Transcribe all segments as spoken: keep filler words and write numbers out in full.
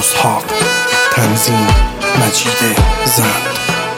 اسحاق، تنظیم مجید زند.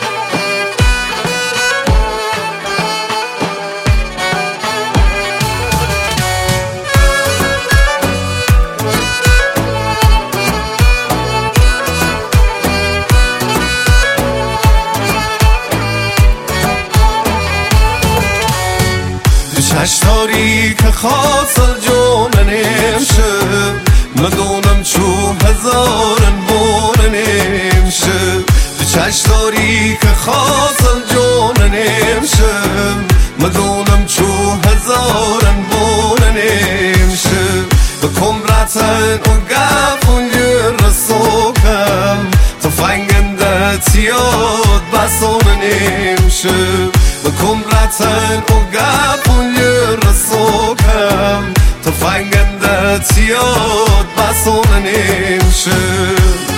چشتاری که خاصل جون نمیشه، مدونم چو هزارن بون نمیشه. چشتاری که خاصل جون نمیشه، مدونم چو هزارن بون نمیشه. بکن رتن و گفون جر سوکم، تفنگنده تیاد بسون نمیشه. بکن رتن و گفون جر سوکم، تفنگنده تیاد بسون نمیشه.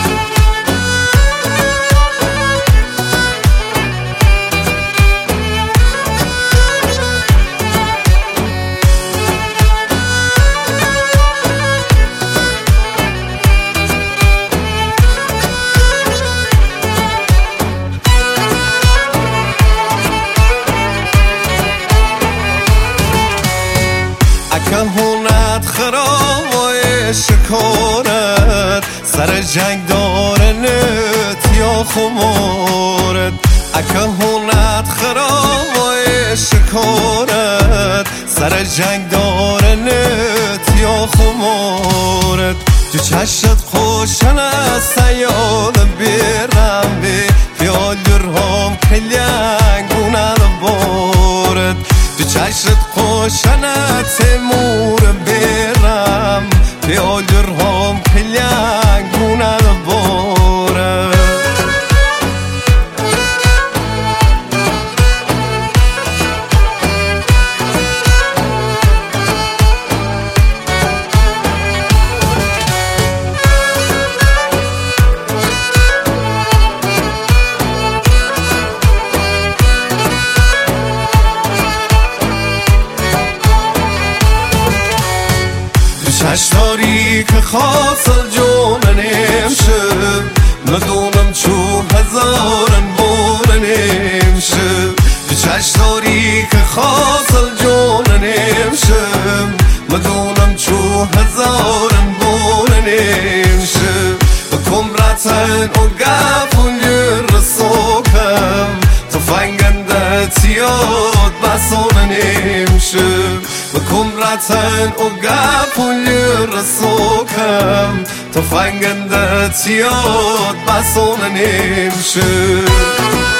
اکن هونت خرابای شکارت، سر جنگ دارنت یا خمارت. اکن هونت خرابای شکارت، سر جنگ دارنت یا خمارت. تو چشت خوشن از سیال بیرم بی خیال درهم کلینگونه بارد. تو چشت خوشنت تیمور بیرم خیال درهم کلینگونه بارد. چشتاری که خاصل جون نمیشه، مدونم چو هزارن بون نمیشه. چشتاری که خاصل جون نمیشه، مدونم چو هزارن بون نمیشه. بکن رتن و گفون جر سوکم، تفنگنده تیاد بسون نمیشه. بکن رتن و گفون جر سوکم، تفنگنده تیاد بسون نمیشه.